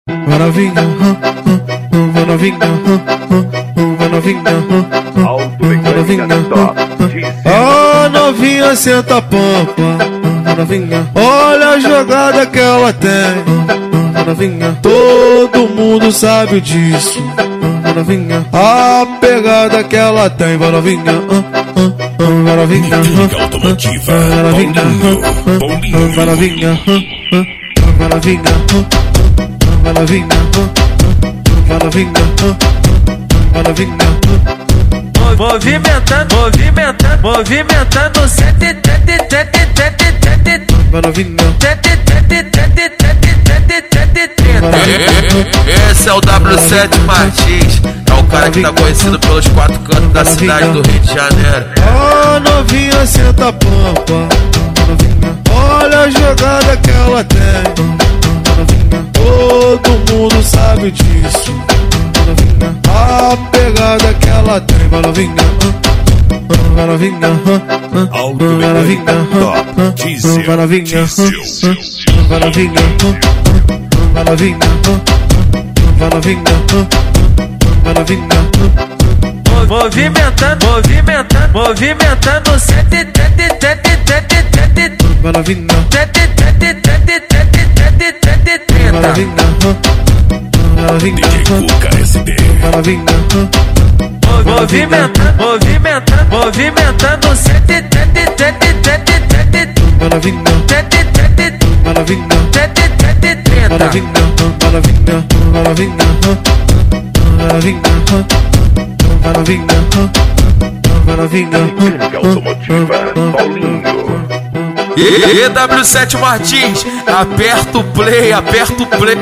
Vai novinha, vai novinha, vai novinha, vai novinha. Ó novinha, senta a pampa, vai novinha. Olha a jogada que ela tem, vai novinha. Todo mundo sabe disso, vai novinha. A pegada que ela tem, vai novinha. Vai novinha, Clínica Automotiva vai novinha, Paulinho. vai novinha, vai novinha. Vai novinha, vai novinha, vai novinha. Movimentando, movimentando, movimentando, sete, tete, tete, tete, tete. Vai novinha, Tete, tete, tete, tete, tete, tete, tete. Esse é o W7 Martins, é o cara que tá conhecido pelos quatro cantos da cidade do Rio de Janeiro. ó novinha, senta a pampa, novinha. Olha a jogada que ela tem, novinha. Todo mundo sabe disso, novinha. A pegada que ela tem, vai novinha, vai novinha, vai novinha, vai novinha, vai novinha, vai novinha, vai novinha, vai novinha. Movimentando, movimentando, movimentando, sete, tete, tete, tete, tete. Vai novinha, Tete, tete, tete, tete, tete, tete, vai teta. novinha, vai novinha, DJ Cuca SD. vai novinha. Movimentando, movimentando, movimentando, sete, tete, tete, tete, tete. Vai novinha, Tete, tete, vai novinha, tete, tete, vai teta. novinha, vai novinha, vai novinha, vai novinha, vai novinha, vai novinha. Clínica Automotiva Paulinho. E W7 Martins, aperta o play, aperta o play.